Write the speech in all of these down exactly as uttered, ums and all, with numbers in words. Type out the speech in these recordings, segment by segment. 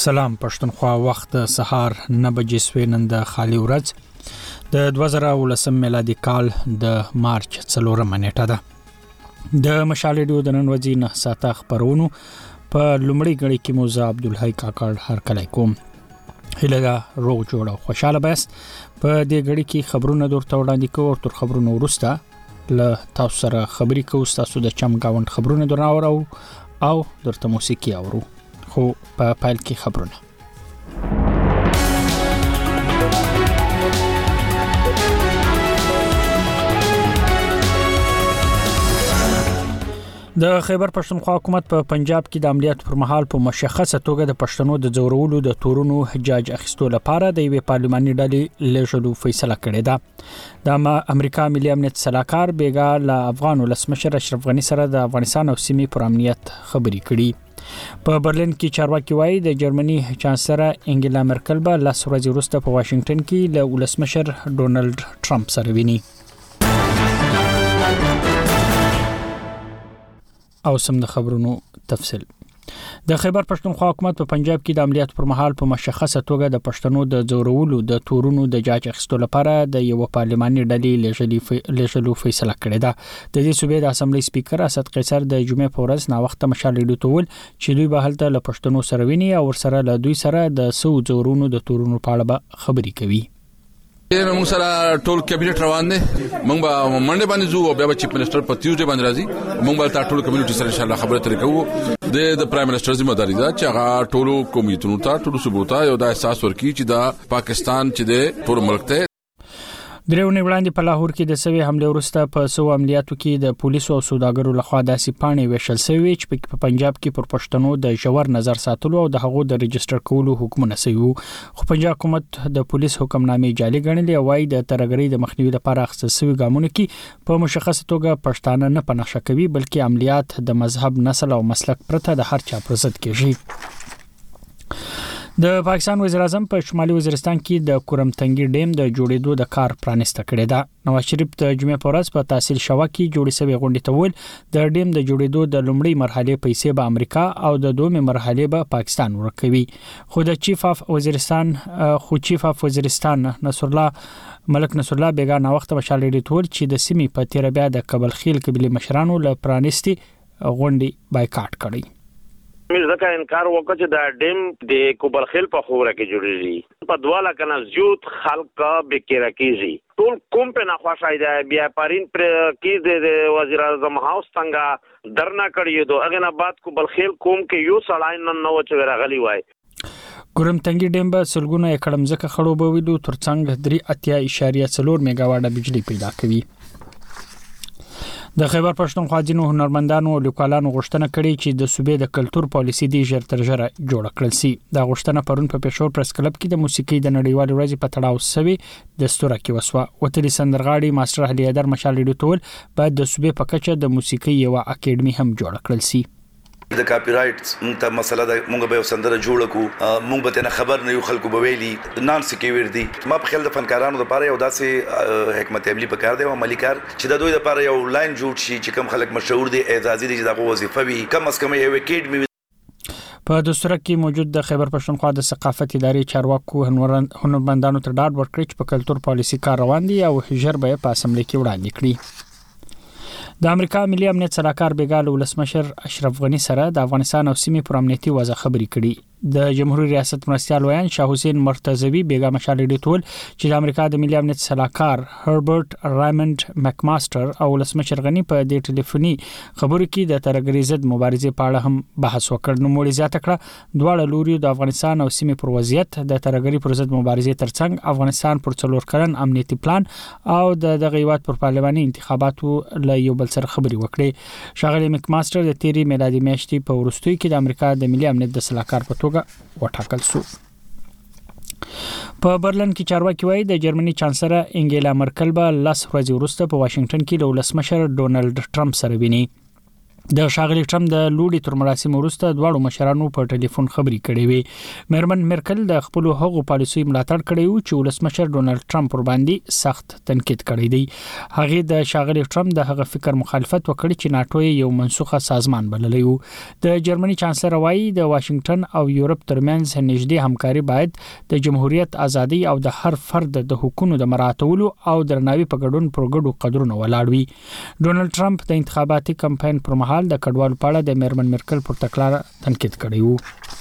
سلام پښتونخوا وخت سهار نه بجې سوي نن د خالي ورځ د دوه زره ولسم میلادي کال د مارچ څلورمه نیټه ده د مشال ریډیو د نن ورځې نه ساته خبرونو په لومړی غړي کې موزه عبدالحی کاکړ هر کله کوم هله دا روغ جوړ او خوشاله بس په دې غړي کې خبرونه درته وړاندې کوو تر خبرونو وروسته له تاسو سره خبري کوو تاسو د چم گاوند خبرونه درناورو او درته موسیقي اورو خو په پایل کې خبرونه د خیبر پښتونخوا حکومت په پنجاب کې د عملیاتو پر مهال په مشخصه توګه د پښتنو د زورولو د تورونو حجاج اخیستو لپاره د یوې پارلماني ډلې لږلو فیصله کړې ده د امریکا ملي امنیت سلاکار بیګا له افغان ولسمشر اشرف غنی سره د افغانستان او سیمې پر امنیت خبرې کړې په برلین کې چارواکي وایي د جرمني چانسلر انګلا مرکل به لاس ورځې وروسته په واشنگټن کې له ولسمشر ډونالد ټرمپ سره ویني او سم د خبرونو تفصیل د خیبر پښتونخوا حکومت په پنجاب کې د عملیاتو پر مهال په مشخصه توګه د پښتنو د زورولو د تورونو د جاج اخیستو لپاره د یو پارلماني ډلې لږلو فیصله کړې ده د دې صوبې د اسمبلی سپیکر اسد قیصر د جمعې په ورځ نا وخت مشال ریډیو ته ویل چې دوی به هلته له پښتنو سره ویني او ورسره له دوی سره د سو زورونو د تورونو په اړه به خبرې کوي موږ سره ټول کابینټ روان دي موږ به منډه باندې زو او بیا چیف منسٹر په ټیوزډے باندې راځي موږ به ټول کمیونټي سره ان شاء الله خبرې ترې کوو د د پرایم منسٹر ذمہ داری ده چې هغه ټول کمیټونو ته ټول صوبوتا یو د احساس ورکړي چې دا پاکستان چې د ټول ملک ته درېونی وړاندې په لاهور کې د سوي حمله وروسته په سو عملیاتو کې د پولیسو او سوداګرو لخوا داسې پاڼې ویشل شوی چې په پنجاب کې پر پښتنو د جوړ نظر ساتلو او د هغو د ريجستره کولو حکم نسوي خو پنجاب حکومت د پولیس حکمنامې جعلي ګڼلې او وايي د ترګرۍ د مخنیوي لپاره اخیستل شوی ګامونه کې په مشخصه توګه پښتانه نه پنځه کوي بلکې عملیات د مذهب نسل او مسلک پرته د هر چا پر ضد کېږي د پاکستان وزیر اعظم په شمالي وزیرستان کې د کورم تنګي ډیم د جوړېدو د کار پرانسته کړی ده نواز شریف د جمعې په ورځ په تحصیل شوا کې جوړې شوی غونډې ته ویل د ډیم د جوړېدو د لومړۍ مرحله پیسې به امریکا او د دویمه مرحله به پاکستان ورکوي خو د چیف اف وزیرستان خو چیف اف وزیرستان نصر الله ملک نصر الله بیګا نا وخت مشال ریډیو ته ویل چې د سیمې په تیر بیا د قبل خیل قبيله مشرانو له پرانستي غونډې بایکاټ کړي مې ځکه انکار وکړ چې دا ډیم د کوبل خیل په خوره کې جوړیږي په دواله کنه زیات خلک بکیره کیږي ټول کوم په ناخواشای دی بیا پارین پر کې د وزیر اعظم هاوس څنګه درنا کړی دوه اګه نه بعد کوبل خیل کوم کې یو سړای نن نو چې راغلی وای ګورم تنګي ډیم به سلګونه اکړم ځکه خړوبوي دوه ترڅنګ درې اتیا اشاریه څلور میگاواټه بجلی پیدا کوي د خیبر پښتونخوا ځینو هنرمندانو او لیکوالانو غوښتنه کړې چې د صوبې د کلچر پالیسي دی ژر تر ژره جوړ کړل شي دا غوښتنه پرون په پېښور پریس کلب کې د موسیقي د نړیوال ورځې په تړاو سوي د ستوره کې وسوه وتلی سندرغاړي ماستر علي حیدر مشال ریډیو ټول بعد د صوبې په کچه د موسیقي یو اکیډمي هم جوړ کړل شي د کاپی رائټس موږ ته مسله ده موږ به سندره جوړ کو موږ به نه خبر نه یو خلکو به ویلي نان سکیور دي ما په خیال د فنکارانو لپاره یو داسې حکمت عملی په کار دی او عملی کار چې د دوی لپاره یو لاین جوړ شي چې کم خلک مشهور دي اعزازي دي چې دغه وظیفه وي کم از کم یو اکیډمي په دستور کې موجود د خیبر پښتونخوا د ثقافت ادارې چارواکو هنرمندانو ته ډاډ ورکړي چې په کلچر پالیسي کار روان دي او هجر به په اسمبلی کې وړاندې کړي د امریکا ملي امنیت سلاکار بیګا له ولسمشر اشرف غنی سره د افغانستان او سیمې پر امنیتي وضع خبرې کړي د جمهوریت ریاست مرستیال ویان شاه حسین مرتضوی بیګا مشال ریډیو ټول چې د امریکا د ملي امنیت سلاکار هربرت رایمنډ مکماستر او ولسمشر غنی په دې ټلیفوني خبرو کې د ترګری ضد مبارزې په اړه هم بحث وکړ نو مولي زیاته کړه دواړه لوري د افغانستان او سیمې پر وضعیت د ترګری پر ضد مبارزې ترڅنګ افغانستان پر څلور کلن امنیتي پلان او د دغه هیواد پر پارلماني انتخاباتو له یو بل سره خبرې وکړي شاغلی مکماستر د تیری میلادي میاشتې په ورستوي کې د امریکا د ملي امنیت د سلاکار په توګه وټاکل شو په برلین کې چارواکي وایي د جرمني چانسلر انګلا مرکل به لاس ورځې وروسته په واشنگټن کې له ولسمشر ډونالد ټرمپ سره ویني د ښاغلي ټرمپ د لوړي تر مراسم وروسته دواړو مشرانو په ټلیفون خبري کړې وي. میرمن مرکل د خپل هغو پالیسي ملاتړ کړی و چې ولسمشر ډونالد ټرمپ پر باندې سخت تنقید کړی دی. هغه د ښاغلي ټرمپ د هغه فکر مخالفت وکړي چې ناتو یو منسوخه سازمان بللی و. د جرمني چانسلر وايي د واشنگټن او یورپ ترمنځ نږدې همکاري باید د جمهوریت ازادي او د هر فرد د حقوقو د مراعاتولو او درناوي په ګډون پروګړو قدرونه ولاړ وي. ډونالد ټرمپ د انتخاباتي کمپاین پر مهال د کډوالو په اړه د میرمن مرکل پر تکرار تنقید کړی و.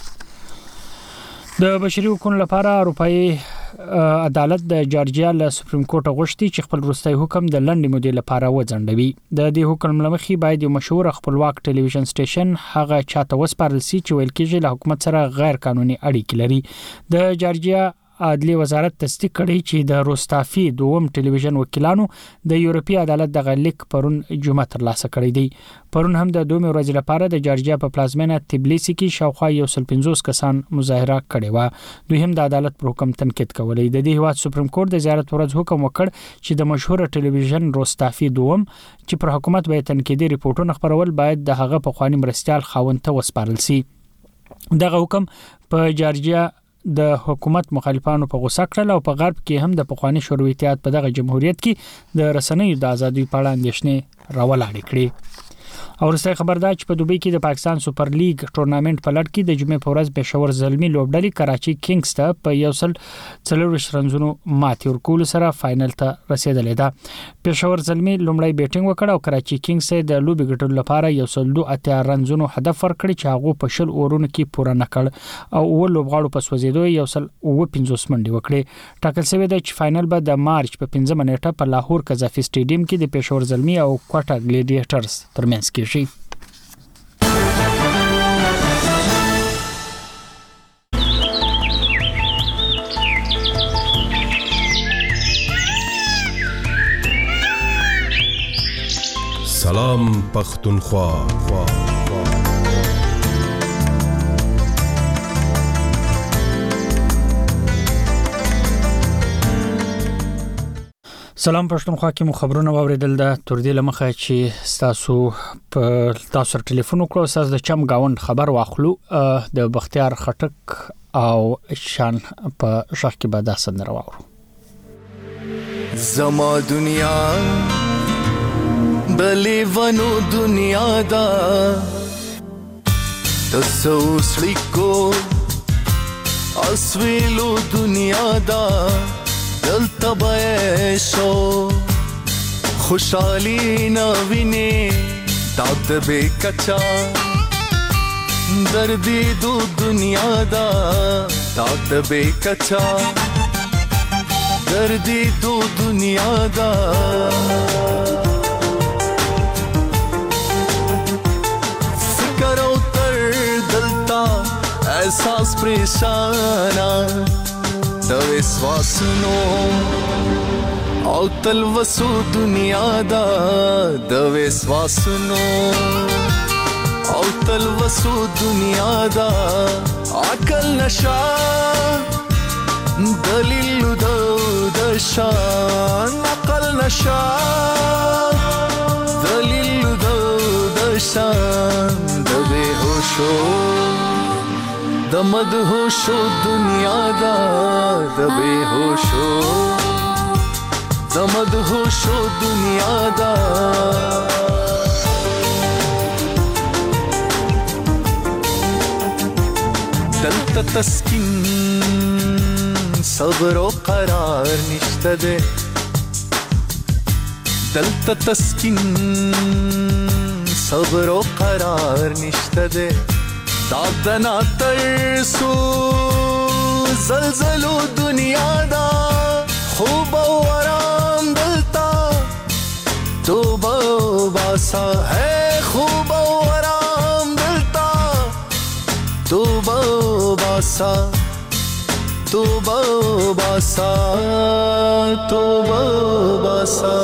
د بشري حقوقو لپاره اروپאי عدالت د جارجیا له سپریم کورټ غوښتي چې خپل وروستي حکم د لنډې مودې لپاره وځنډوي. د دې حکم لمخې باید یو مشهور خپلواک ټلویزیون سټیشن هغه چاته وسپارل شي چې ویل کېږي له حکومت سره غیر قانوني اړیکې لري. د جارجیا عدلي وزارت تصدیق کړی چې د روستافي دوم ټلویزیون وکیلانو د یورپی عدالت د غلیک پرون جمعه تر لاسه کړی دی. پرون هم د دوه ورځې لپاره د جارجیا په پلازمینه تبلیسی کې شاوخوا یو سل پنځوس کسان مظاهره کړې و. دوی هم د عدالت پر حکم تنقید کولی. د دې هیواد سپریم کورټ د زیارت ورځ حکم وکړ چې د مشهور ټلویزیون روستافي دوم چې پر حکومت به تنقیدي ریپورتونه خبرول باید د هغه په خواني مرستيال خاوند ته وسپارل شي. دغه حکم په جارجیا د حکومت مخالفانو په غوسه کړل او په غرب کې هم د پخوانی شوروي اتحاد په دغه جمهوریت کې د رسنیو د ازادۍ په اړه اندېښنې راولاړې کړې. او رسته خبر ده چې په دوبۍ کې د پاکستان سپر لیګ ټورنامنت په لړ کې د جمعې په ورځ پېښور زلمی لوبډلې کراچي کینګز ته په یو سل څلور رنزونو ماتې ورکول سره فائنل ته رسیدلې ده. پېښور زلمی لومړی بیټینګ وکړ او کراچي کینګز د لوبي ګټلو لپاره یو سل دوه اتیا رنزونو هدف ورکړ چې هغه په شل اورونو کې پوره نکړ او ول لوبغاړو په سوځیدو یو سل او پنځوس منډي وکړي. ټاکل شوی دی چې فائنل به د مارچ په پنځمه نیټه په لاهور قذافي سټیډیم کې د پېښور زلمی او کوټا ګلیډیټرز ترمنځ کې شي. سلام پختونخوا. سلام پښتونخوا کې مو خبرونه واوریدل د تر دې لمخه چې تاسو په تاسو ټلیفون وکړو تاسو د چم گاوند خبر واخلو د بختیار خټک او شان په شخ کې به دا سندره واورو. زما دنیا بلی ونو دنیا دا تسو سلیکو اسویلو دنیا دا دلتا بایشو خوشحالی نوینی داد بے کچا دردی دو دنیا دا داد بے کچا دردی دو دنیا دا فکر او تر دلتا احساس پریشانا د وسواسونو او تل وسو دنیا دا د وسواسونو او تل وسو دنیا دا عقل نشا دلیل دو دشان عقل نشا دلیل دو دشان د بے ہوشو د مدهوشو دنیا دا د بے ہوشو د مدهوشو دنیا دا دلتا تسکین صبر و قرار نشته ده دلتا تسکین صبر و قرار نشته ده دادنا ترسو زلزلو دنیا دا خوب و آرام دلتا توبہ باسا ہے خوب و آرام دلتا توبہ باسا توبہ باسا توبہ باسا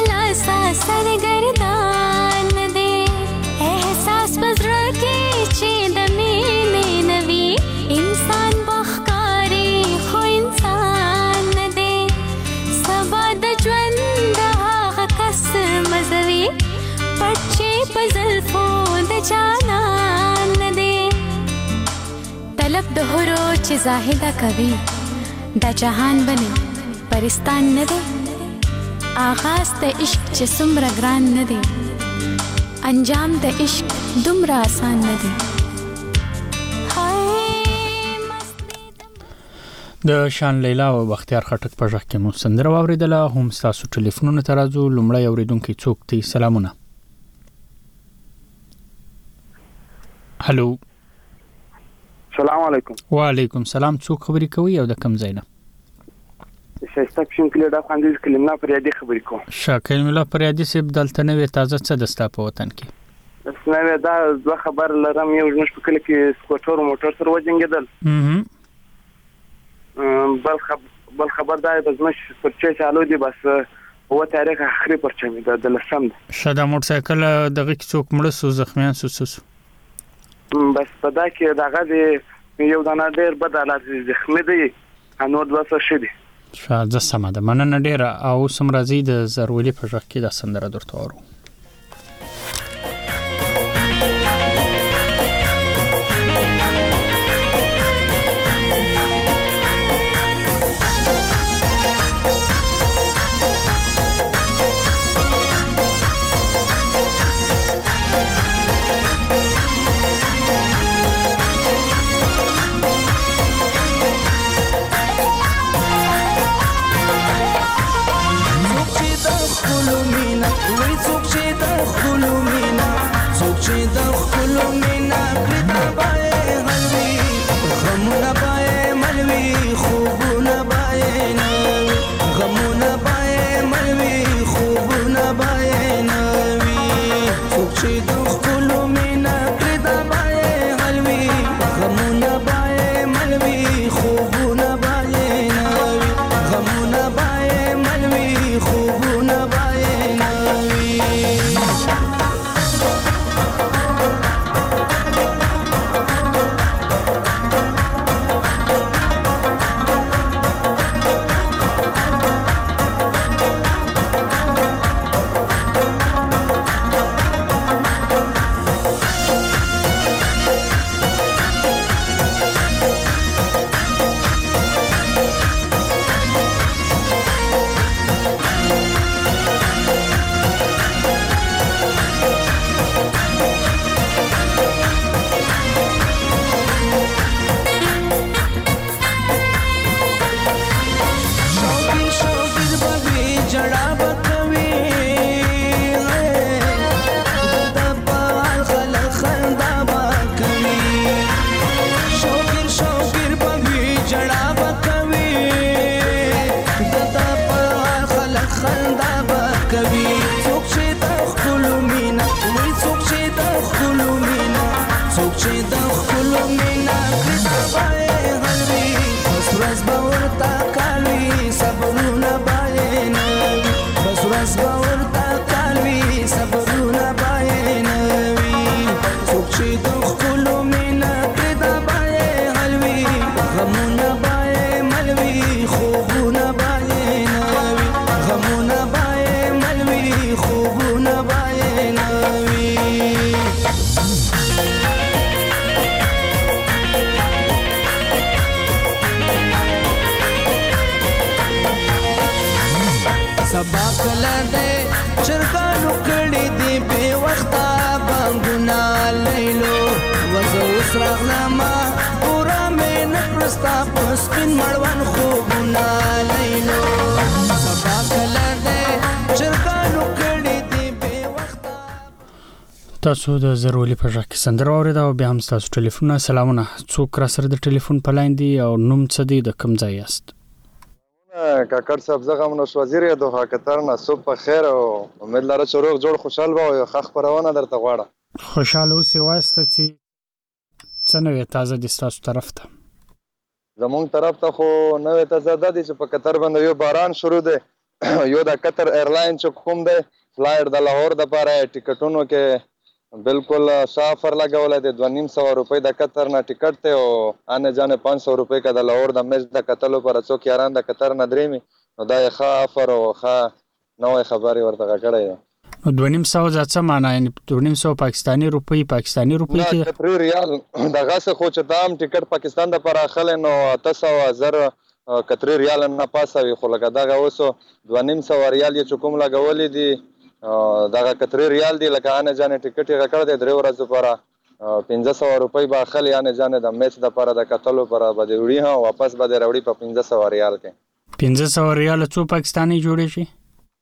सरगर्दान दे एहसास बजरा के चे جانان ندی طلب د هرو چې زاهده کوي دا جهان بني پرستان ندی آغاز د عشق چې څومره ګران ندی انجام د عشق دومره آسان ندی. د شان لیلا او بختیار خټک په ژغ کې مو سندره واوریدله. هم تاسو ټلیفونونه ته راځو. لومړی اوریدونکي څوک دی؟ سلامونه. هلو. سلام علیکم. وعلیکم سلام. څوک خبرې کوي او د کوم ځای نه؟ شایسته پښین کلی د افغانستان کلمنا پریادي خبرې کوم. شاکل ملا پریادي سیب دلته نوې تازه څه دستا په وطن کې؟ اسنه دا زه خبر لرم یو ژوند په کلی کې سکوټر موټر سره وجنګیدل. بل خبر بل خبر دا د زمش پر چې چالو دي بس هو تاریخ اخري پرچم ده د لسم ده شدا موټر سایکل دغه څوک مړ سو زخمیان سو سو بس پدا کې دغه دی یو دانه ډیر بد حالت زخمی دی انو د وسه شدي شاده سم ده مننه ډیر او سم راځي د ضروري په ژغ کې د سندره درته ورو. تاسو د ضروري په ژغ کې سندره اوریدا او بیا هم تاسو ټلیفون. سلامونه. څوک را سره د ټلیفون په لاین دی او نوم څه دی د کوم ځای یاست؟ کاکړ صاحب زه غمنوش وزیر یم د خاکتر نه. صبح په خیر او امید لرم چې روغ جوړ خوشحال به او ښه خپرونه درته غواړم. خوشحاله اوسې. وایسته چې څه نوې تازه دي ستاسو طرف ته؟ زمونږ طرف ته خو نوې تازه ده دي چې په قطر باندې یو باران شروع دی. یو د قطر ایرلاین چې کوم دی فلایټ د لاهور دپاره ټیکټونو کې بالکل سافر لګولی دی. دوه نیم سوه روپۍ د قطر نه ټیکټ دی او آنې جانې پنځ سوه روپۍ که د لاهور د میچ د کتلو لپاره څوک یاران د قطر نه درېمي نو دا یې ښه افر او ښه نوی خبر یې ورته کړی دی. نو دوه نیم سوه ځکه معنا یعنی دوه نیم سوه پاکستانی روپی پاکستانی روپی کې قطري ریال دغه څه خو چې دام ټیکټ پاکستان د پر اخل نو اته سوه زر قطري ریال نه پاسوي خو لکه دغه اوس دوه نیم سوه ریال یې کوم لګولې دي دغه قطري ریال دی لکه انه جانې ټیکټ یې کړ دی درې ورځې پر پنځه سوه روپۍ به اخلي انه جانې د میچ د پر د کتلو پر به دی وړي ها واپس به دی راوړي په پنځه سوه ریال کې پنځه سوه ریال څو پاکستانی جوړې شي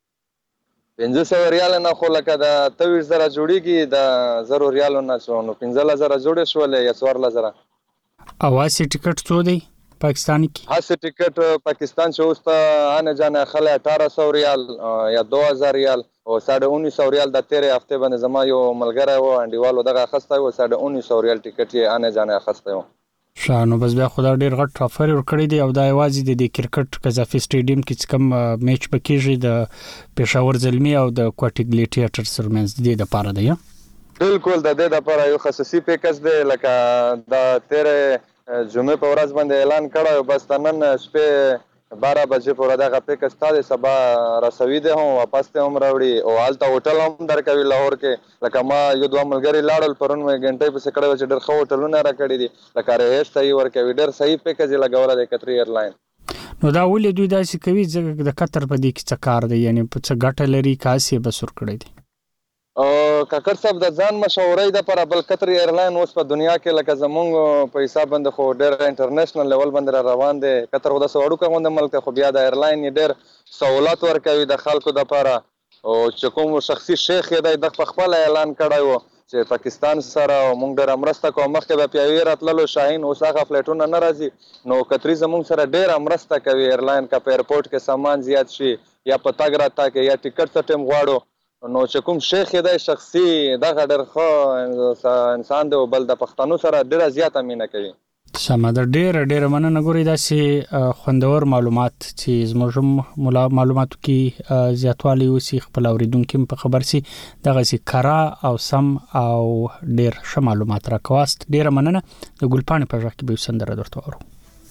پنځه سوه ریال نه خو لکه د اته ویشت زره جوړیږي د زرو ریالو نه څو نو پنځه زره جوړې شولې یا څوارلس زره او اسی ټیکټ څو دی پاکستانی کې اسی ټیکټ پاکستان چې اوس ته انه جانه خله اठारह सौ ریال یا دو هزار ریال او साढ़े उन्नीस सौ ریال د تیرې هفته باندې زما یو ملګری و انډیوالو دغه اخسته و साढ़े उन्नीस सौ ریال ټیکټ یې انه جانه اخسته و شانو بس بیا خدای ډیر غټ افر ور کړی دی او دا یوازې د کرکټ قذافي سټیډیم کې کوم میچ پکېږي د پېښور زلمی او د کوټی ګلیټیټر سرمنځ دی د پاره دی بالکل د دې د پاره یو خصوصي پیکج دی لکه د تیرې جمعې په ورځ باندې اعلان کړو بس نن شپه بارہ بجې پورې دغه پیکج ستاسو سبا رسوي دی هم واپس ته هم راوړي او حالت هوټل هم درکوي لاهور کې لکه ما یو دوه ملګری لاړل پرون مې غنټې په سکړې چې ډېر خو هوټلونه راکړي دي لکه رهش صحیح ورکوي ډېر صحیح پیکج لګول دی قطري ایرلاین نو دا ولې دوی داسې کوي چې د قطر په دې کې څه کار دی یعنی په څه ګټه لري کاسي بسور کړی دی او کاکر صاحب د ځان مشورې د پر بل قطر ایرلاین اوس په دنیا کې لکه زمونږ په حساب باندې خو ډېر انټرنیشنل لیول باندې روان دي قطر خو د سوړو کوم ملک خو بیا د ایرلاین ډېر سہولت ورکوي د خلکو د لپاره او چې کوم شخصي شیخ دی د خپل اعلان کړی و چې پاکستان سره موږ ډېر مرسته کوو مخکې به پیاوی راتللو شاهین اوس هغه فلایټونه نه راځي نو قطري زمونږ سره ډېر مرسته کوي ایرلاین کا په ایرپورټ کې سامان زیات شي یا په تګ راتګ کې یا ټیکټ ته ټیم غواړو نو چې کوم شیخ دی شخصي دغه ډېر ښه انسان دی او بل د پښتنو سره ډېره زیاته مینه کوي سمه ده ډېره ډېره مننه ګورئ داسې خوندور معلومات چې زموږ معلوماتو کې زیاتوالی وسي خپل اوریدونکو په خبر سي دغسې کره او سم او ډېر ښه معلومات راکواست ډېره مننه د ګلپاڼې په غږ کې به یو سندره درته واورو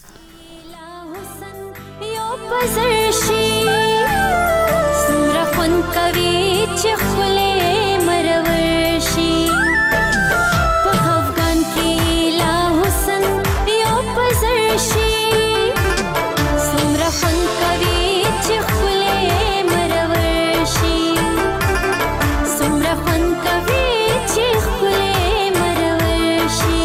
کوي چې خلې مرور شي په افغان کې لا حسن یو پزر شي سمره فن کوي چې خلې مرور شي سمره فن کوي چې خلې مرور شي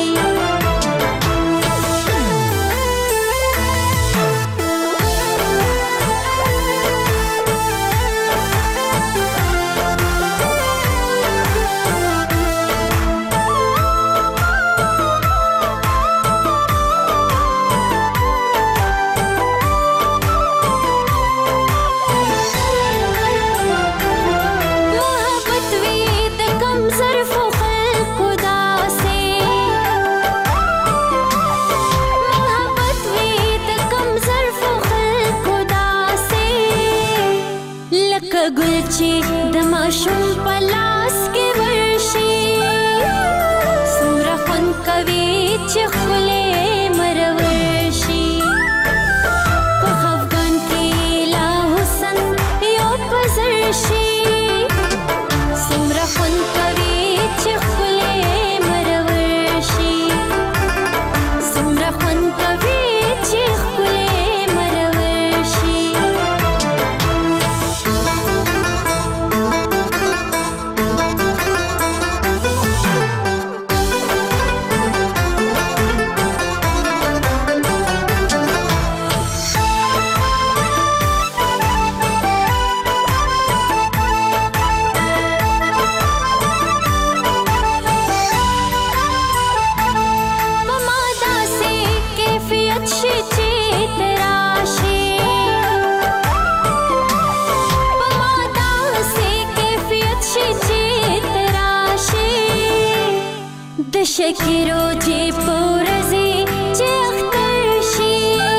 شکیرو جی پورزی چه اختر شی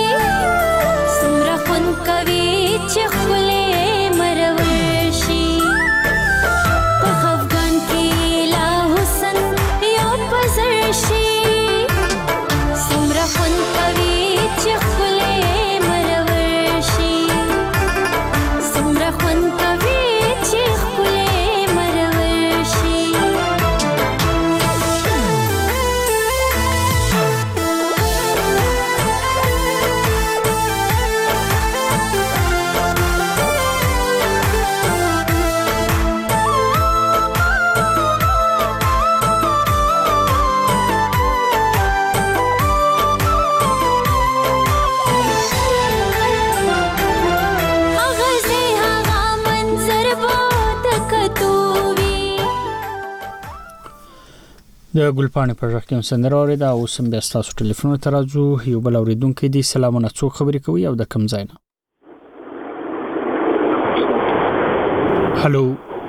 سمرا خون کوي چې خله مرور شي په افغان کې لا حسن یو پزر شي سمرا خون کوي چې خله مرور شي سمرا خون کوي چې خله د ګلپاڼې په ژغ کې هم سندره اورېده. اوس هم بیا ستاسو ټلیفونونو ته راځو. یو بل اورېدونکی دی. سلامونه، څوک خبرې کوي او د کوم ځای نه؟ هلو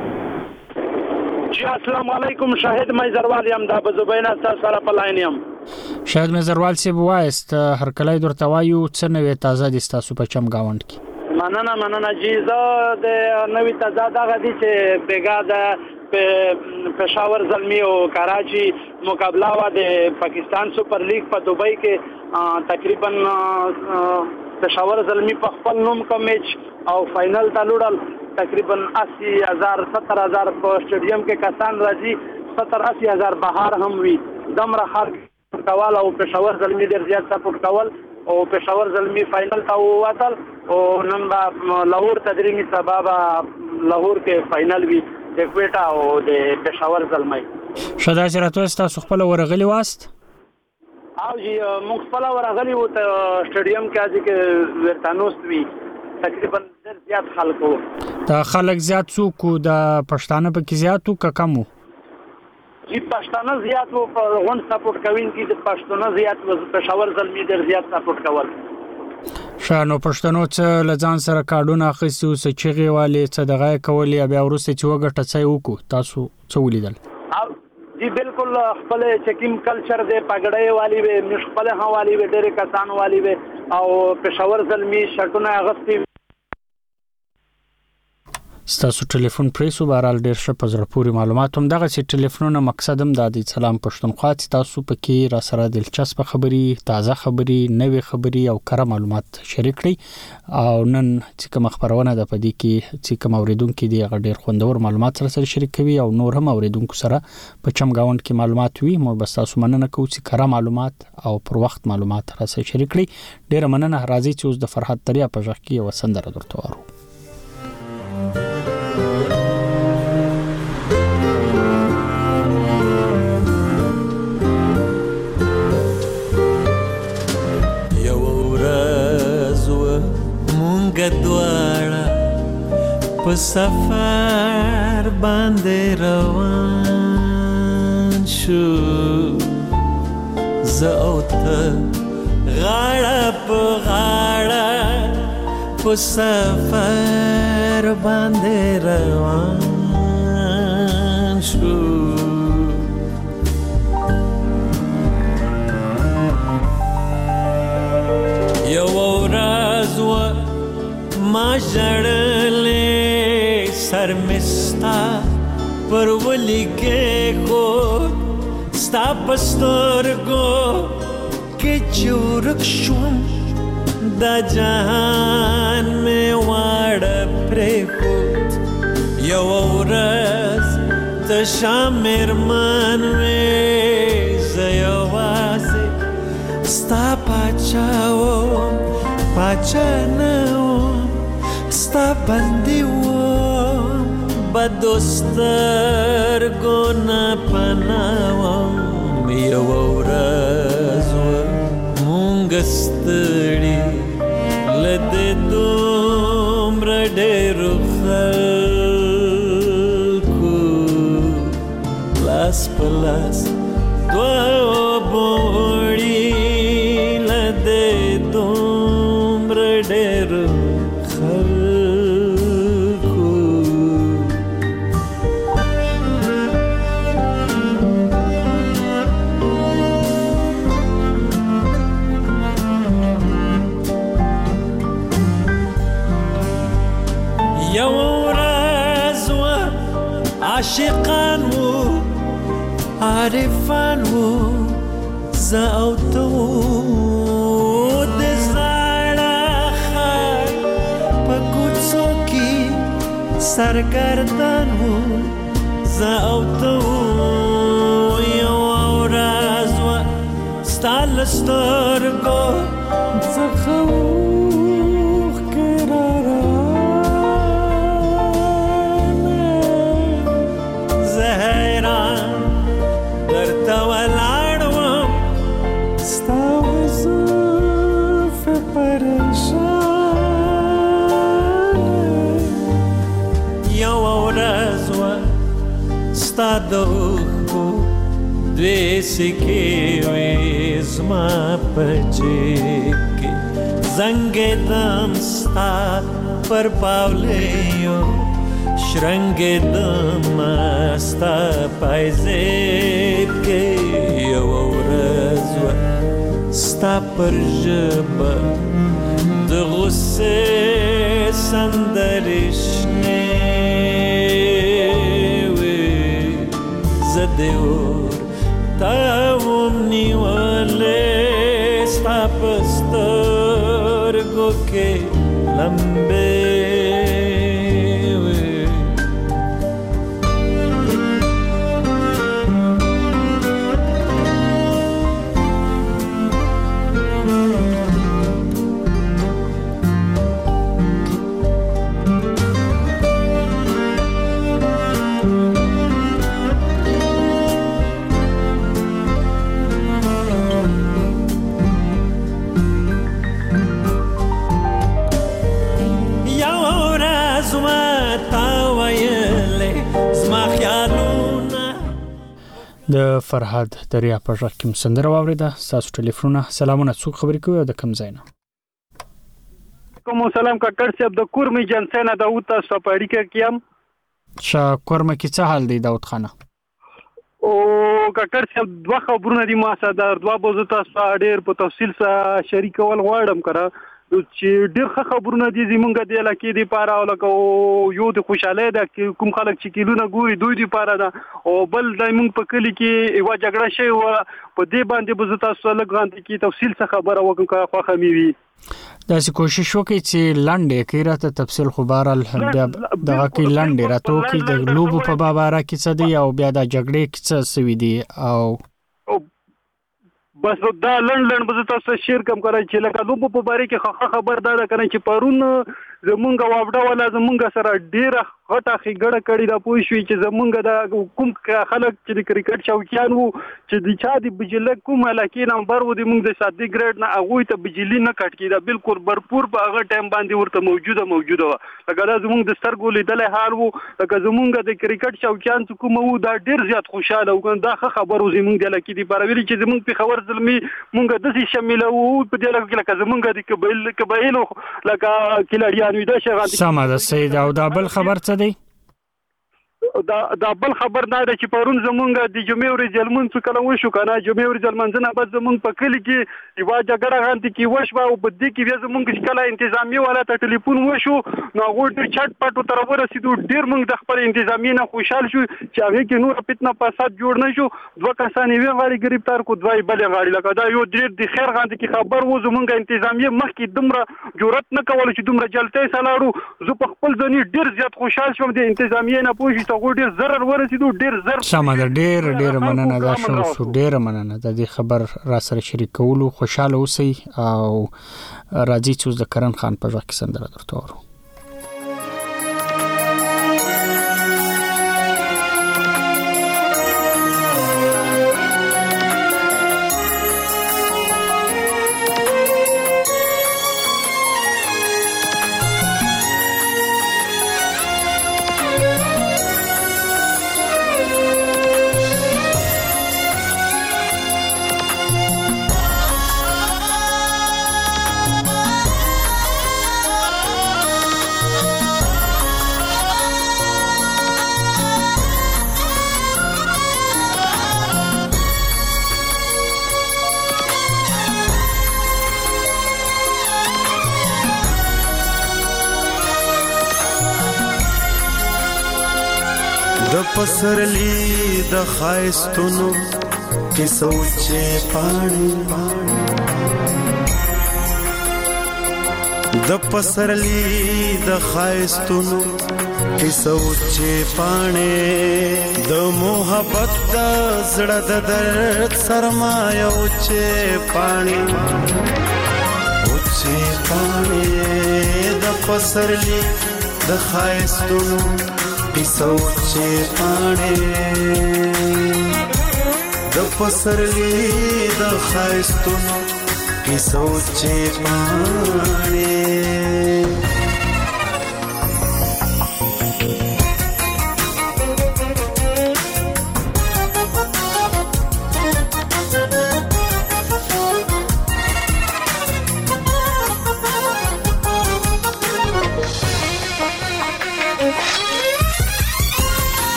جی السلام علیکم. شاهد میزروال یم د بزبینا تاسو سره په لاین یم. شاهد میزروال سی وایست هر کله درته وایو څه نوې تازه دي تاسو په چم گاوند کې؟ مننه مننه جی زه د نوې تازه دغه دي چې بیګا د پېښور زلمی او کراچي مقابله وا د پاکستان سپر لیگ په دوبۍ کې تقریبا پېښور زلمی په خپل نوم کا میچ او فائنل ته لوړل. تقریبا اسی هزار ستر هزار په سټیډیم کې کسان راځي، ستر اسی هزار بهار هم وي. دمره خلک کول او پېښور زلمی ډېر زیات سپورټ کول او پېښور زلمی فائنل ته ووتل او نن به لاهور تدریمي سبب لاهور کې فائنل وي د کوټا او د پېښور زلمی. شدا چرته تاسو خپل ورغلی واست؟ او جی موږ خپل ورغلی وو ته سټیډیم کې اځي کې ورتانوست وی. تقریبا ډېر زیات خلک وو. دا خلک زیات څوک د پښتانه په کې زیاتو کا کمو؟ جی پښتانه زیات وو په غون سپورټ کوین کې د پښتانه زیات وو. پېښور زلمی ډېر زیات سپورټ کول. شانو پښتنو څه لزان سره کارډونه اخیستو څه چغې والي څه دغه کولې بیا ورسته چې وګټه څه وکړو تاسو څه ولیدل؟ جی بالکل خپل چکیم کلچر دې پګړې والی وي مش خپل حوالی وي ډېر کسان والی وي او پېښور زلمی شټونه اغستی. ستاسو ټلیفون پریسو بهرال ډېر ښه په زړه پورې معلومات هم دغه سي ټلیفونونه مقصد هم د سلام پښتونخوا چې تاسو پکې را سره دلچسپ خبري، تازه خبري، نوې خبري او کره معلومات شریک کړئ. او نن چې کوم خبرونه د پدې کې چې کوم اوریدونکو دی هغه ډېر خوندور معلومات سره سره شریک کوي او نور هم اوریدونکو سره په چم گاوند کې معلومات وي. مو بس تاسو مننه کوم چې کره معلومات او پر وخت معلومات را سره شریک کړئ. ډېر مننه. راځي چې اوس د فرحت دریا په ژغ کې یو سندره درته وارو. دوارا په سفر باندې روان شو زه او ته غاړه په غاړه په سفر باندې روان شو. یو ورځ ما جړلې سر مستا پر ولي کې کو ستا پسترګو کې چورک شوم دا جهان مې واړه پرې کوت. یو ورځ ته شامر من وې زه یوازې ستا پاچاوم پاچا نه ستا بندي وم بدوستر ګنا پناوم. یو ورځ مونږ ستړي لدې دومره ډېرو خلکو لاس په لاس دوه بوړي لدې دومره ډېرو عاشقان وو عارفان وو زه او ته وو د زړه خر په کوڅو کې سرګردان وو زه او ته وو. یو ورځ وه ستا له سترګو څخه اوښکې راروانې ستا د اوښکو دوی سکې وې زما په جیب کې زنګېدم ستا پر پاولیو شرنګېدم ستا پایزیب کې یوه ورځ وه ستا پر ژبه د غصې سندرې شنې وې زه دې ورته وم نیولې ستا په سترګو کې لمبې د فرهاد دریا په ژغ کې سندره واوریده. تاسو ټلیفونونه سلامونه څوک خبرې کوي او د کوم ځای نه؟ کوم سلام کاکړ صاحب د کورمي جنسنه داوود تاسو په اړیکه کې یم. شا کورمه کې څه حال دی داوود خانه؟ او کاکړ صاحب دوه خبرونه دي ما سره د دوه بوزو تاسو ډېر په تفصیل سره شریکول غواړم کړه چې ډېر ښه خبرونه دي زمونږ د علاقې دپاره او لکه یو د خوشحالۍ ده کوم خلک چې کیلونه ګوري دوی دپاره ده او بل د موږ په کلي کې یوه جګړه شوې وه په دې باندې به زه تاسو لږ غاندې کې تفصیل څه خبره وکړم که خوښه مې وي. داسې کوشش وکړئ چې لنډې کې راته تفصیل خو بهرحال بیا دغه کې لنډې راته وکړي د لوبو په باره کې څه دی او بیا د جګړې کې څه سوي دي او بس دا لنډ لنډ به زه تاسو شیر کم کړی چې لکه لوبو په باره کې ښه خبر دا ده که نه چې پرون زمونږ واوډه والا زمونږ سره ډېره غټه ښېګړه کړې ده پوه شوې چې زمونږ د کوم خلک چې د کرکټ شوقیان وو چې د چا د بجلي کوم علاقې نمبر و د موږ د سادي ګریډ نه هغوی ته بجلي نه کټ کېده بالکل برپور په هغه ټایم باندې ورته موجوده موجوده وه لکه دا زمونږ د سترګو لیدلی حال وو لکه زمونږ د کرکټ شوقیان چې کومه وو دا ډېر زیات خوشحاله وو دا ښه خبر و زمونږ د علاقې دپاره ویلي چې زمونږ پېښور زلمي مونږ داسې شامله وو په دې علاقه کې لکه زمونږ د قبایلو لکه کلاړیان وي دا شی سمه ده سید او دا بل خبر څه دی؟ دا دا بل خبر دا ده چې پرون زمونږ د جمعې ورځې لمونځ کله وشو که نه جمعې ورځې لمانځه نه بعد زمونږ په کلي کې یوه جګړه غاندې کې وشوه او په دې کې بیا زمونږ چې کله انتظامیې والا ته ټلیفون وشو نو هغوی ډېر چټ پټ ورته راورسېدو ډېر مونږ د خپل انتظامیې نه خوشحال شو چې هغې کې نوره فتنه فساد جوړ نه شو دوه کسان یوې غاړې ګرفتار کړو دوه یې بلې غاړې لکه دا یو ډېر د خیر غاندې کې خبر و زمونږ انتظامیې مخکې دومره جرأت نه کوله چې دومره جلتۍ سره لاړو زه په خپل ځاني ډېر زیات خوشحال شوم د انتظامیې نه پوه شو چې هغوی ډېر ضرر ورسېدو ډېر زر سمه ده ډېر ډېره مننه دا شو شو ډېره مننه د دې خبر را سره شریکولو خوشحاله اوسئ او راځئ چې اوس د کرن خان په ژغ کې سندره درته واورو. د پسرلی د خایستونو کیسو چې پاڼې د پسرلی د خایستونو کیسو چې پاڼې د محبت د زړه د درد سرمایه او چې پاڼې او چې پاڼې د پسرلی د خایستونو کیسو چې پاڼې د پسرلی د خایستونو کیسو چې پاڼې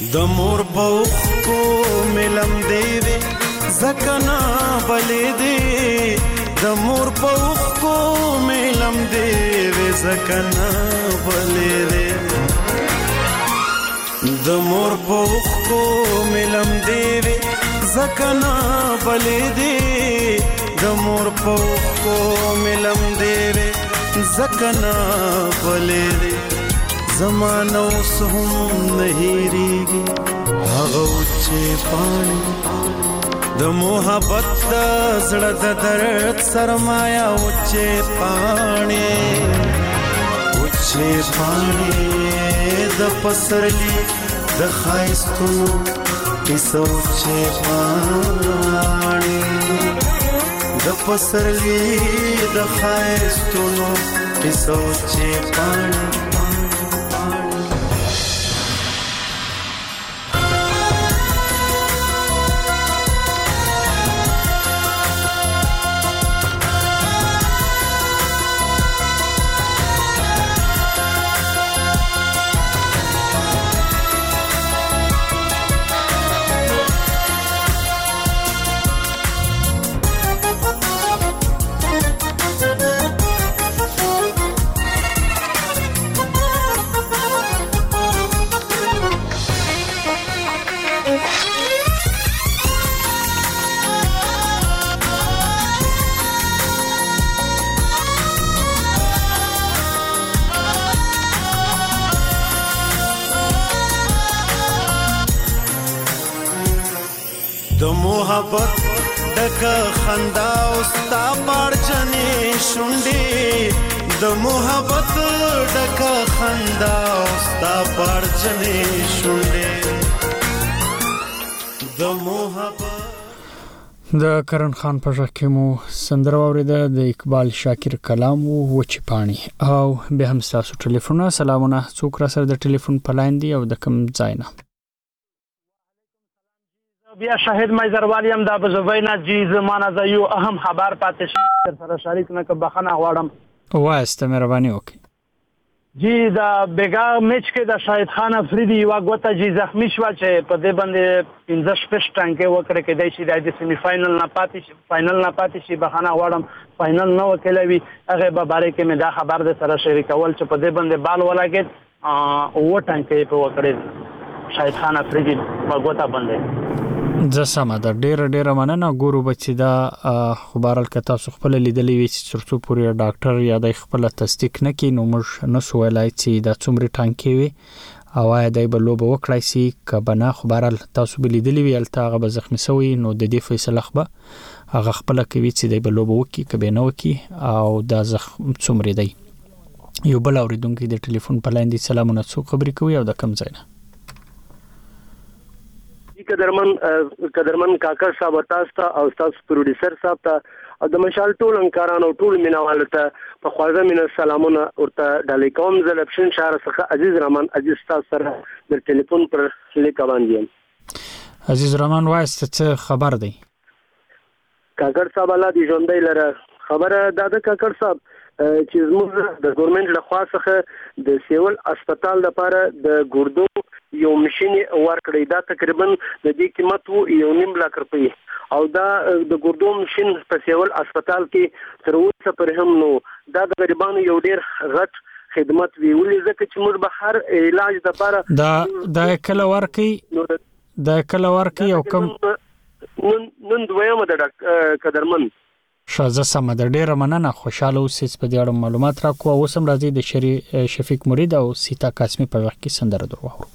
د مور بوخ کو ملم دیوی زکنا بلې دی د مور بوخ کو ملم دیوی زکنا بلې دی د مور بوخ کو ملم دیوی زکنا بلې دی د مور بوخ کو ملم دیوی زکنا بلې دی زمانو سهم نهیریږي هغه چې پانی د محبت د زړه د درد سرمایا او چې پانی او چې پانی د پسرلی د خایستونو کیسو چې پانی د پسرلی د خایستونو کیسو چې پانی محبت دکا خندا استا پارچنی شونډي د محبت دکا خندا استا پارچنی شونډي د محبت د کرن خان په ژغ کې مو سندره واوریده د اقبال شاکر کلام و چې پانی او به هم تاسو ټلیفون سلامونه څوک را سره د ټلیفون په لاین دی او د کم ځای نه بیا شاهد مایزروالي هم دا بزوینا جی زمانہ ز یو اهم خبر پاتې شر سره شریک نه ک بخنه غواړم واسته مهرباني وکړئ جی دا بیگا میچ کې د شاهد خان افریدي یو غوته جی زخمی شو چې په دې باندې پنځه شپږ ټانکې وکړه کې د شي د سیمی فائنل نه پاتې شي فائنل نه پاتې شي بخنه غواړم فائنل نه وکړوي هغه به باره کې مې دا خبر د سره شریکول چې په دې باندې بال ولاګید او ټانکې په وکړې شاهد خان افریدي په غوته باندې ځ سم ده ډیر ډیر مننه ګورو بچی دا خبرال کته تاسو خپل لیدلې وی چې ترڅو پورې ډاکټر یا د خپل تصدیق نه کین نو موږ نه سوالای چې د څومره ټانکې وي او آیا دای بلوب وکړای سي کبنه خبرال تاسو بل لیدلې وی الته هغه به زخمی سوی نو د دې فیصله خبه هغه خپل کوي چې دای بلوب وکي کبه نه وکي او د زخم څومره دی یو بل اوریدونکو د ټلیفون په لاندې سلامونه څو خبرې کوي او د کم ځای نه قدرمن قدرمن کاکر صاحب تاسو او تاسو پروډوسر صاحب ته او د مشال ټول انکارانو ټول مینوال ته په خوازه مين سلامونه ورته د لیکوم زلپشن شهر څخه عزیز رحمان عزیز تاسو سره د ټلیفون پر لیک باندې عزیز رحمان وایسته څه خبر دی کاکر صاحب الله دې ژوندۍ لره خبره د کاکر صاحب چې زموږ د ګورنمنت له خوا څخه د سیول هسپتال لپاره د ګردو یو ماشين ورکړی دا تقریبا د دې قیمت وو یو نیم لک روپۍ او دا د ګردو ماشين په سیول هسپتال کې تر اوسه پر هم نو دا د غریبانو یو ډیر غټ خدمت وی ولې ځکه چې موږ به هر علاج لپاره دا د کله ورکی د کله ورکی او کم نن نن دویمه د قدرمن شازه سم د ډیره مننه خوشاله اوسئ په دې اړه معلومات راکو او سم راځي د شری شفیق مرید او سیتا قاسمی په وخت کې سندره درو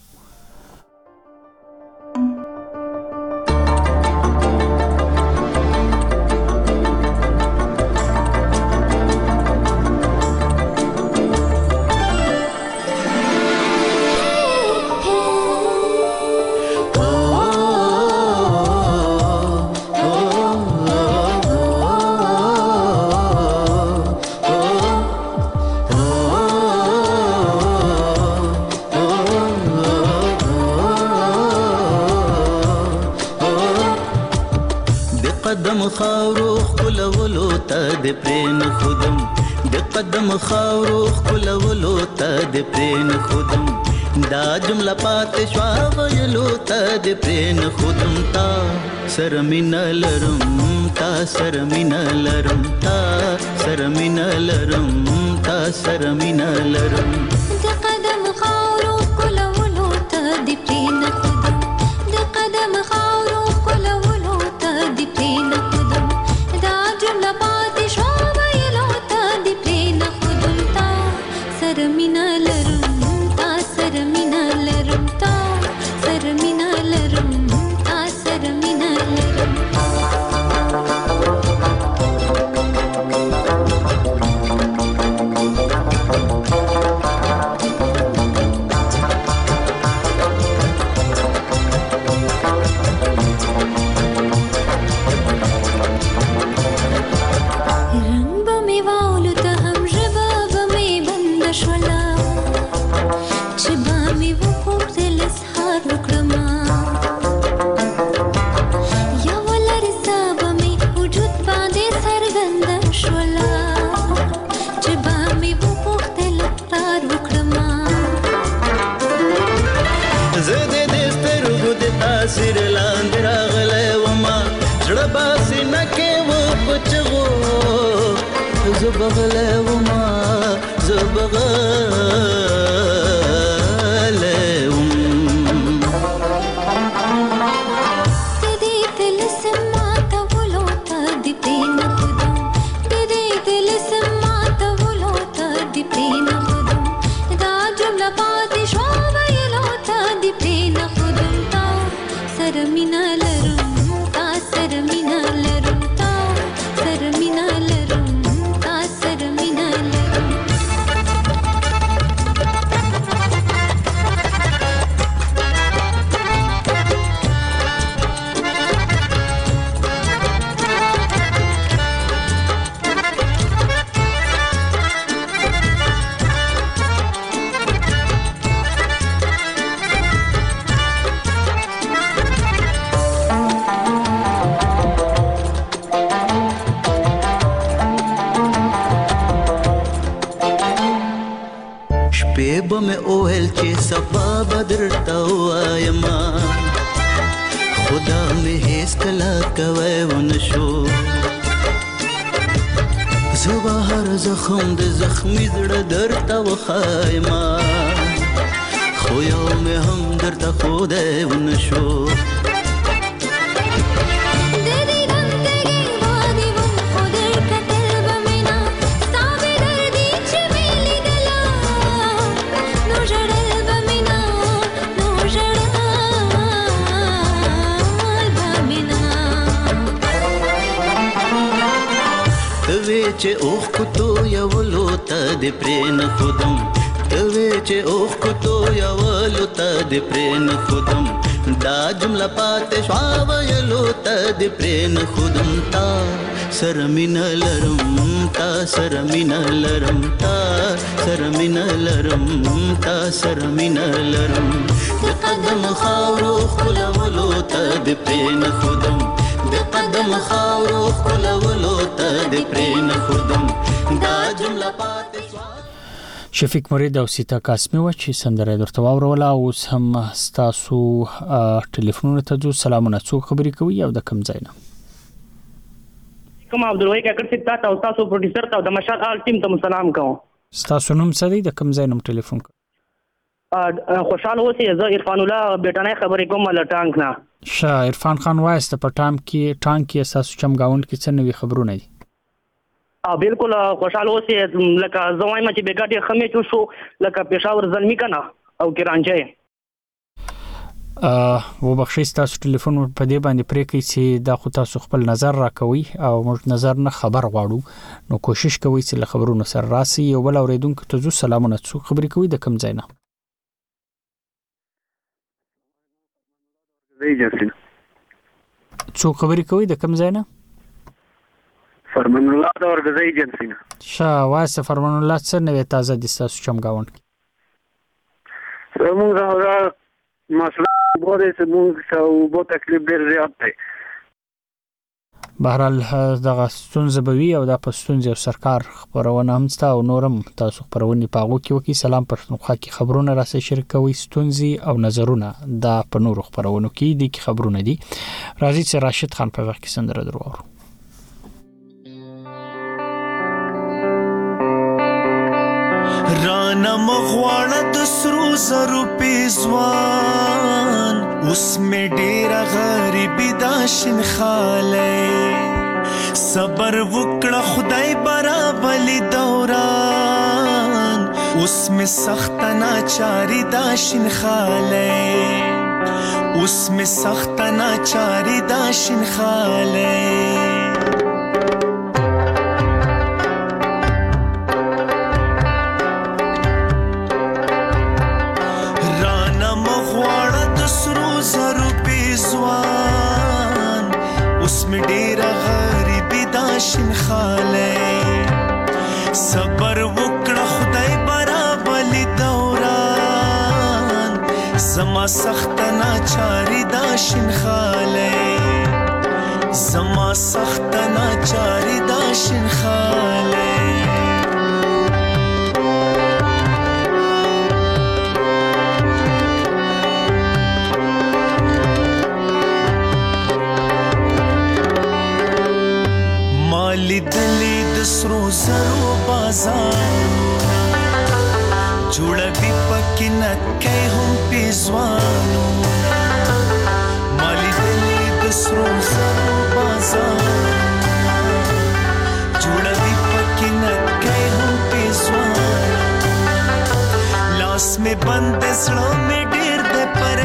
خاورو خلولو ته د پرین خودم د قدم خاورو خلولو ته د پرین خودم دا جمله پاتې شوا ویلو ته د پرین خودم تا سره مینه لرم تا سره مینه لرم تا سره مینه لرم تا سره مینه لرم د قدم خاورو کولولو ته د پرین خودم د قدم خاورو کولولو ته د پرین خودم دا جمله پاتې شوا ویلو ته د پرین خودم تا سره مینه لرم سرمینه لرم تا سرمینه لرم تا سرمینه لرم رنگ به می واولو ته هم ژبه به می بنده شوله سر لاندې راغلی وما زړه باسي نکې و پچغو زه بغلی وما زه بغلی وم د دې طلسم ماتولو ته د پرین خودم د دې طلسم ماتولو ته د پرین خودم دا جمله پاتې شوا ویلو ته د پرین خودم سرمینه لرم تا سرمینه لرم تا سرمینه لرم تا سرمینه لرم به مې اوهل چې سبا بدر ته وایم خدا مې هیڅ کله کوي ونشو زه هر زخم د زخمي زړه درته وخایم خو یو مې هم درته خدای ونشو چې اوخ کوتو یولو ته د پرین خودم دوی چې اوخ کوتو یولو ته د پرین خودم دا جمله پاتې شوا ویلو ته د پرین خودم تا سره مینه لرم تا سره مینه لرم تا سره مینه لرم تا سره مینه لرم د قدم خاورو ښکلولو ته د پرین خودم د قدم خاورو ښکلولو ته د پرین خودم دا جمله پاتې شوا. شفیق مرید او سیتا قاسمی و چې سندره درته واوروله. اوس هم ستاسو ټلیفونونه ته ځو. سلامونه، څوک خبرې کوي او د کوم ځای نه؟ کوم عبدالوهی کاکړ صاحب تاسو او تاسو پروډوسر ته او د مشال آل ټیم ته سلام کوم. ستاسو نوم څه دی؟ د کوم ځای نوم ټلیفون کوم؟ خوشحال اوسئ. زه عرفان الله بیٹانه خبرې کوم له ټانک نه. ښه عرفان خان وایست په ټام کې ټانک کې تاسو چمګاوند کې څه نوي خبرونه دي؟ ا بالکل خوشحال اوسئ. لکه زوایم چې بیګاډي خمه چو شو لکه پېښور زلمی کنه او کرانچه ا و بخښي تاسو ټلیفون په دې باندې پرې کوي چې دا خو تاسو خپل نظر راکوي او موږ نظر نه خبر غواړو، نو کوشش کوي چې له خبرونو سره راسي. یو بل اوریدونکو ته ځو. سلامونه، څوک خبرې کوي د کوم ځای نه؟ څوک خبرې کوي د کوم ځای نه؟ فرمان الله د ورغزي ایجنسی نه. ښه واسه فرمان الله څه نوې تازه دي تاسو چمګاوند کې؟ زموږ دا مسله بوده چې موږ او بو تکلیف ډېر زیات دی. بهرحال دغه ستونزه به وي او د پښتونځ او سرکار خبرونه هم ستا او نورم تاسو خبرونه پاغو کې وکي. سلام پښتونخوا کې خبرونه راسي شریکوي ستونزي او نظرونه د په نورو خبرونه کې دي کې خبرونه دي. راځي چې راشد خان په وخت کې سندره درو رانا مغواړه د سرو زرو پیزوان اوس می ډیره غریبی دا شین خاله صبر وکړه خدای برابلی دوران اوس می سخت ناچاری دا شین خاله اوس می سخت ناچاری دا شین خاله شین خاله صبر وکړه خدای برابلی دوران زما سخت ناچاری دا شین خاله زما سخت ناچاری دا شین خاله لیدلی د سرو زرو بازارونه جوړوي پکې نکې هم پیزوانونه ما لیدلی د سرو زرو بازارونه جوړوي پکې نکې هم پیزوانونه لاس مې بند زړه مې ډېر د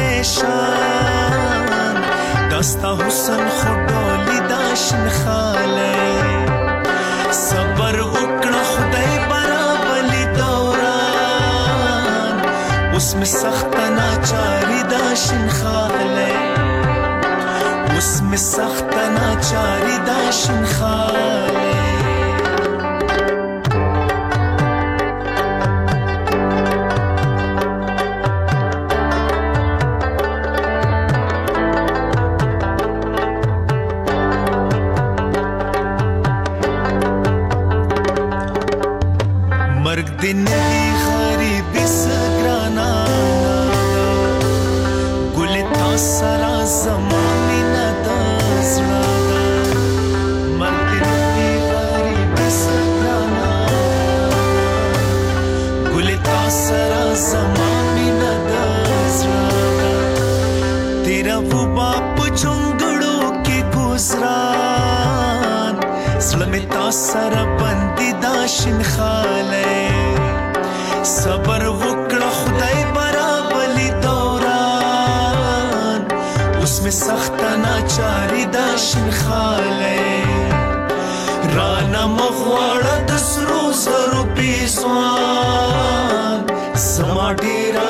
پریشان دستا حسن خډولی دا شین خاله صبر وکړه خدای برابلی دوران اوس می سخت ناچاری دا شین خاله اوس می سخت ناچاری دا شین خاله دنی غریبی سگرانا گلی تا سرا زمانی ندازنا مرد دنی غریبی سگرانا گلی تا سرا زمانی ندازنا تیرا وہ باپ جنگڑوں کی گزران سلمی تا سرا بندی داشن خاله صبر وکړه خدای برابلی دوران اوس می سخت ناچاری دا شین خاله رانا مغواړه د سرو زرو پیزوان سما ډیره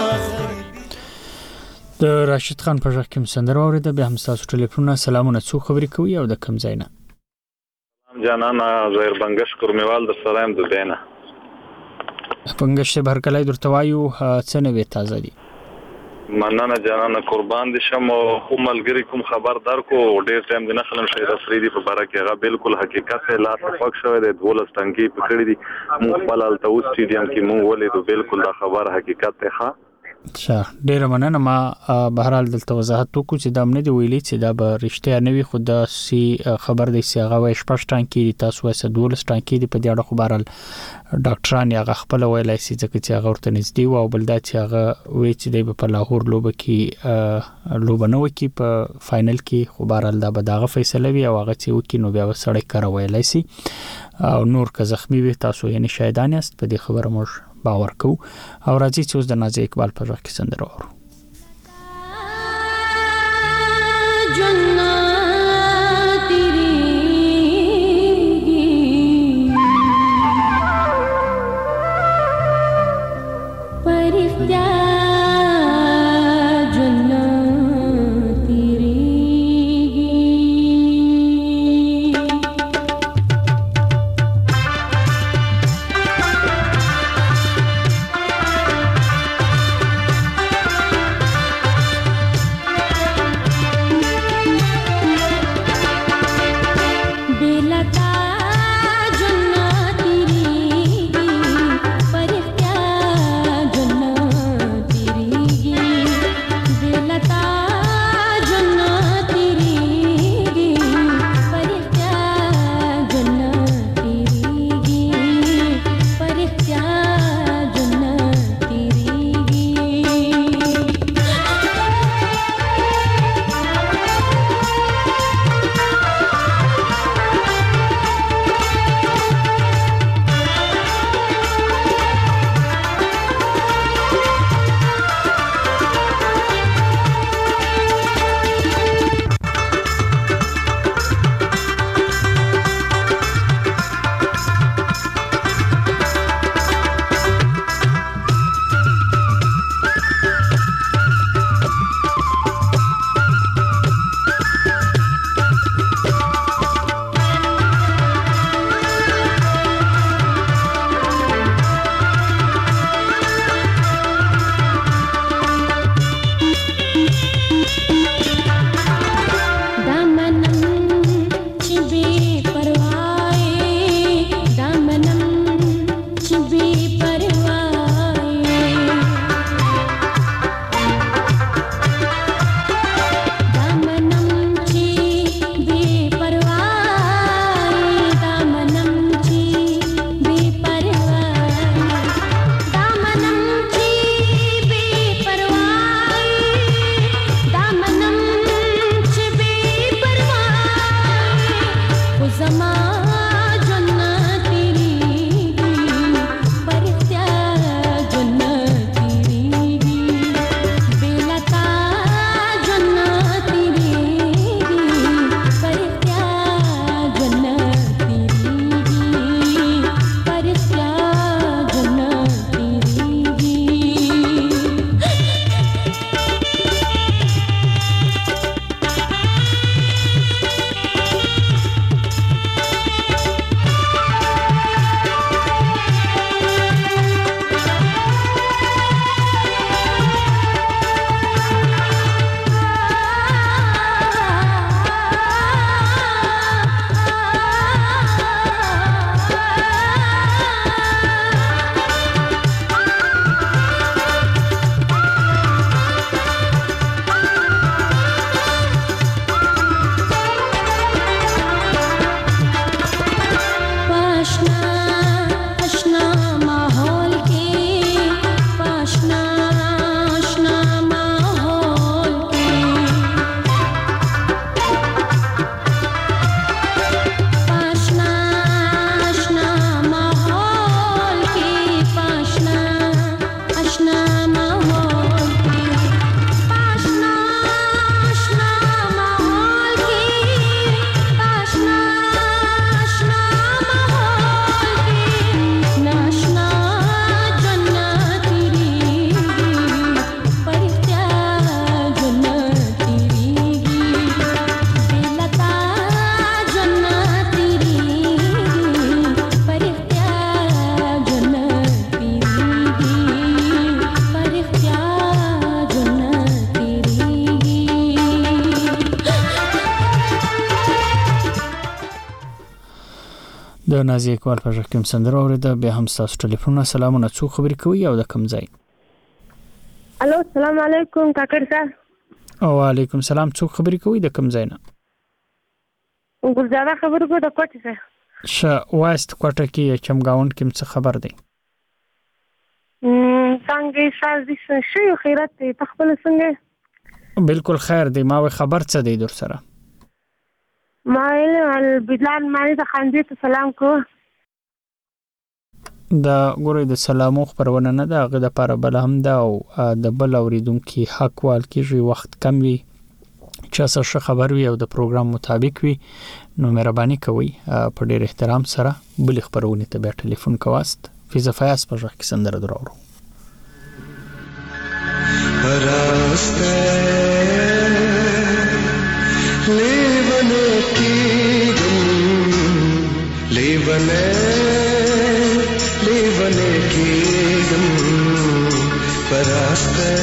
د راشد خان په ځخ کې سندره اوریده به هم تاسو ټلیفون سلامونه څو خبرې کوي او د کم ځای نه جانانا زهیر بنگش کورمیوال د سلام د دینه بنگش بهر کله درته وایو څه نه تازه دي مننه جانانا قربان دي شم او ملګری کوم خبردار کو ډیر ټایم د نخلم شهید افریدي په باره کې هغه بالکل حقیقت لا تفق شوی د دولس ټنګي پکړې دي مو خپل التوس سټیډیم کې مو ولې بالکل دا خبر حقیقت ته ښه ډیر مننه ما بهرحال دلته وضاحت وکړو چې دا امنه دی ویلي چې دا به رښتیا نه وي خو دا سي خبر دی چې هغه وایي شپږ ټانکي دي تاسو وایي دولس ټانکي دي په دې اړه خو بهرحال ډاکټران یې هغه خپل ویلای شي ځکه چې هغه ورته نږدې و او بل دا چې هغه وایي چې دی په لاهور لوبه کې لوبه نه وکي په فائنل کې خو بهرحال دا به دغه فیصله وي او هغه چې وکي نو بیا وسړی کار ویلای شي او نور که زخمی وي تاسو یې نشایدان یاست په دې خبره موږ باور کوو او راځي چې اوس د نازي اقبال پر وخت کې سندره اورو د نازي اقبال په ژغ کې سندره اوریده. بیا هم تاسو ټلیفون سلامونه څو خبرې کوي او د کوم ځای؟ الو السلام علیکم کاکړ صاحب. وعلیکم السلام. څو خبرې کوي د کوم ځای نه؟ ګلزاره خبرې کوي د کوټې څخه. ش وایست کوټه کې چمګاوند کې څه خبر دی؟ م څنګه سازي شي خیرت ته خپل څنګه؟ بالکل خیر دی. ما خبر څه دی در سره؟ ما ال بلال مانی د خاندې ته سلام کو. دا ګورې د سلامو خبرونه نه ده، هغه د پاره بل هم ده او د بل اوریدونکو حق وال کېږي وخت کم وي چې څه خبر وي او د پروګرام مطابق وي، نو مهرباني کوئ په ډېر احترام سره بل خبرونه ته بیا ټلیفون کواست. فیضا فیاض په ژغ کې سندره دراوړو. راسته لیونه کېږم لیونه لیونه کېږم راسته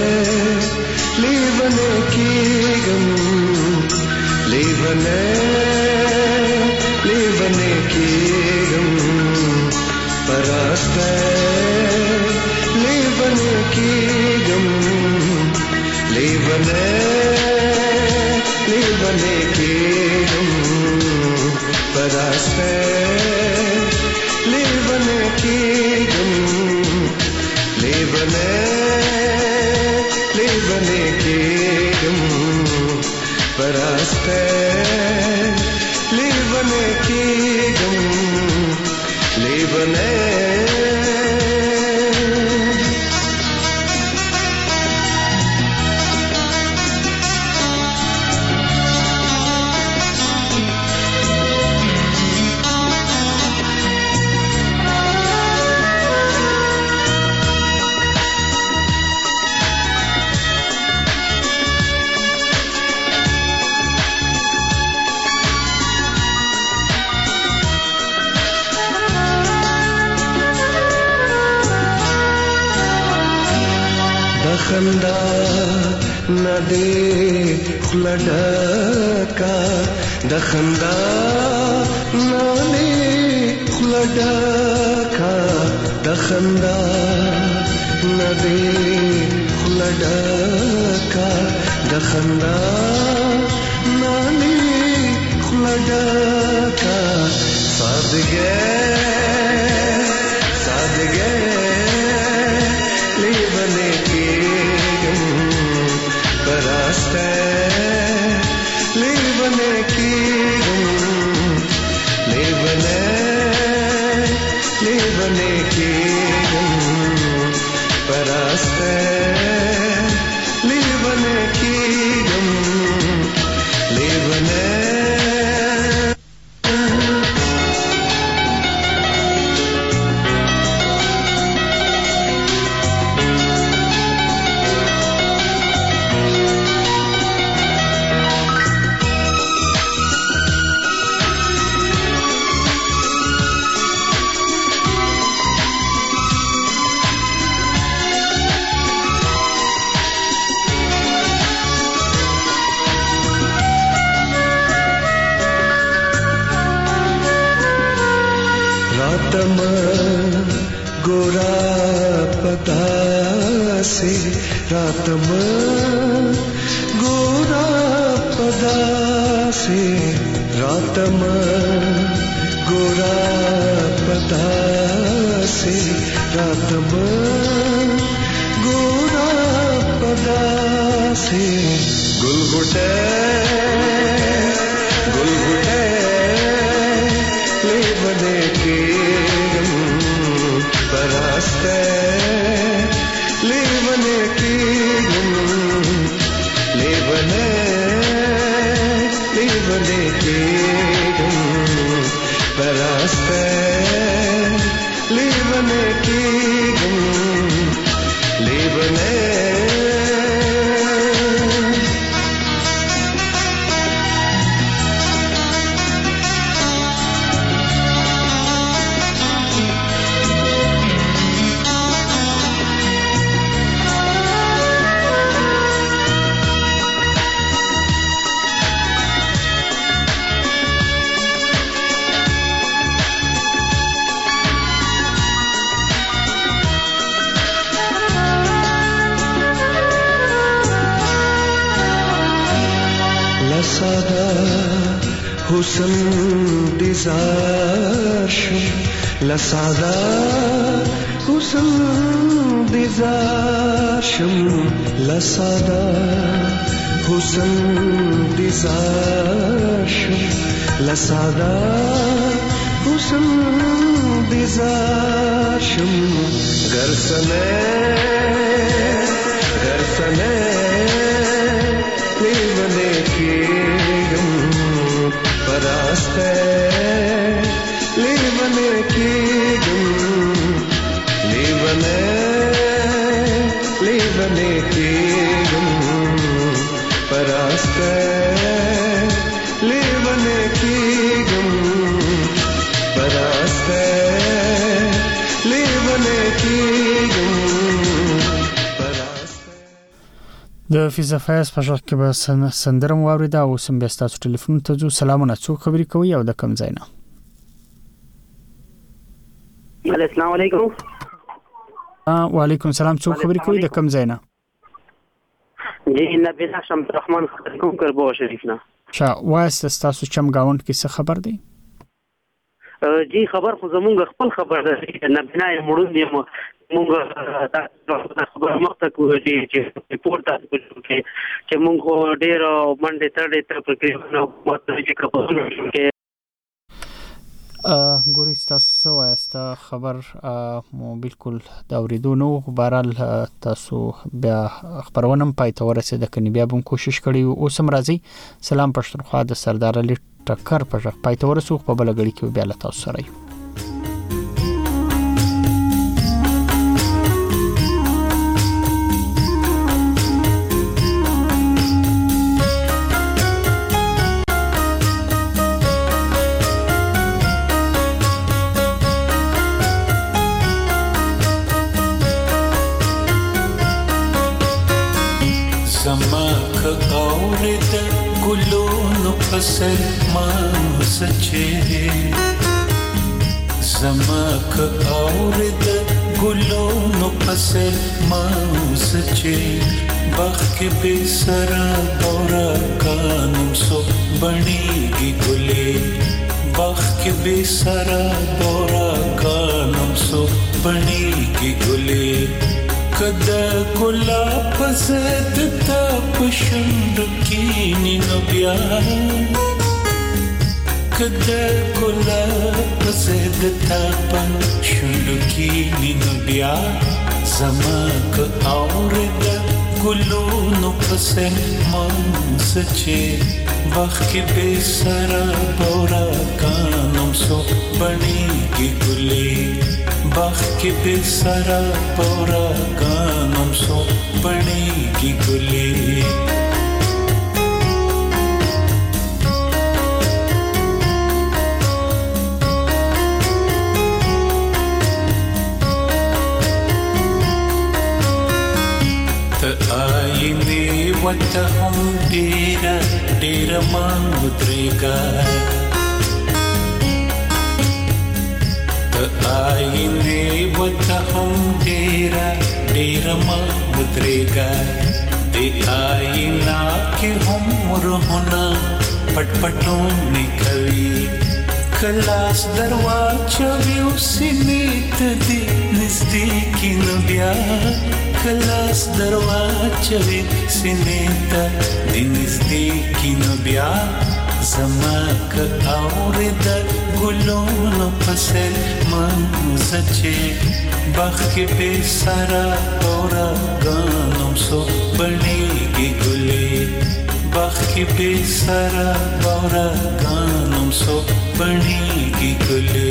لیونه کېږم لیونه لیونه کېږم راسته لیونه کېږم لیونه لیونه کېږم راسته لیونه کېږم لیونه لیونه کېږم راسته لیونه کېږم لیونه خندا ندې خلډکا د خندا ندې خلډکا د خندا ندې خلډکا د خندا ندې خلډکا سادګه سادګه لیونه راسته لیونه کېږم لیونه لیونه کېږم راسته لیونه کېږم لیونه रातम गोरा पदा से रातम गोरा पदा से रातम गोरा पदा से रातम गोरा पदा से गुलगुटे गुलगुटे लेवने केगम परास्ते लेवने केगम लेवने लेवने केगम परास्ते लेवने केगम लेवने حسن دیزار شم لسادا حسن دیزار شم لسادا حسن دیزار شم لسادا حسن دیزار شم گرسنه گرسنه لیونه کیگم پراسته لیونه کیگم لیونه لیونه کیگم پراسته لیونه کیگم پراسته لیونه کیگم د فیضا فیض په ژغ کې به سندره مو واورېده او اوس هم بیا ستاسو ټلیفون ته ځو. سلامونه، څوک خبرې کوي او د کوم ځای نه؟ السلام علیکم. وعلیکم السلام، څوک خبرې کوي د کوم ځای نه؟ جی نبیلا شمس الرحمن خبرې کوم کربو شریف نه. شا وایست ستاسو چم گاوند کې څه خبر دی؟ جی خبر خو زمونږ خپل خبر ده. نبینا یې مړون دی مونږ دا خبر مخته کوو چې ریپورت تاسو کې چې مونږ ډېر منډه تړې تر پرکریونه ماته چې خبرونه کې ګوري تاسو وایست خبر مو بالکل دا ورېدو نو. بهرحال تاسو بیا خبرونه پای ته ورسېده، کني بیا به کوشش کړی اوس هم راځي. سلام پښتونخوا د سردار علي ټکر په ژغ پای ته ورسو په بل غړي کې بیا له تاسو سره یو. پسر مان سچے زماک اورد گلونو پسر مان سچے باغ کے بے سرا دورا کانم سو بنی گی گلے باغ کے بے سرا دورا کانم سو بنی گی گلے کدا گلاب زد تا پشند کینی نبیا کدا گلاب زد تا پشند کینی نبیا زماک آورد گلونو پسن مان سچے باغ کے بے سرا بورا کانم سو بنی گی گلے باغ کے بے سرا پورا کانم سو بنے گی گلے تا آئینے وتا ہم ڈیرا ڈیرا مان اترے گا آئینے وتا ہم ڈیرا ڈیرا ماں اترے گا دے آئینا کے ہم رہنا پٹ پٹوں نکلی کلاس درواچہ بھی اسی نیت دی نزدیکی نبیا کلاس درواچہ بھی اسی نیت دی نزدیکی نبیا زماک آورد گلونو پسر مان سچے باغ کے بے سارا پورا گانم سو بنے گی گلے باغ کے بے سارا پورا گانم سو بنے گی گلے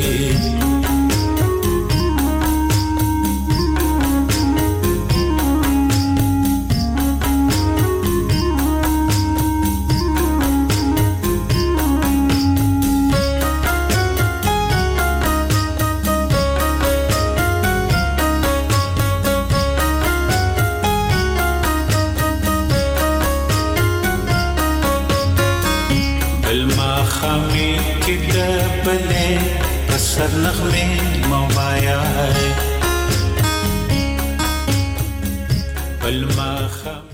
سر نغمے موایا ہے بلما خام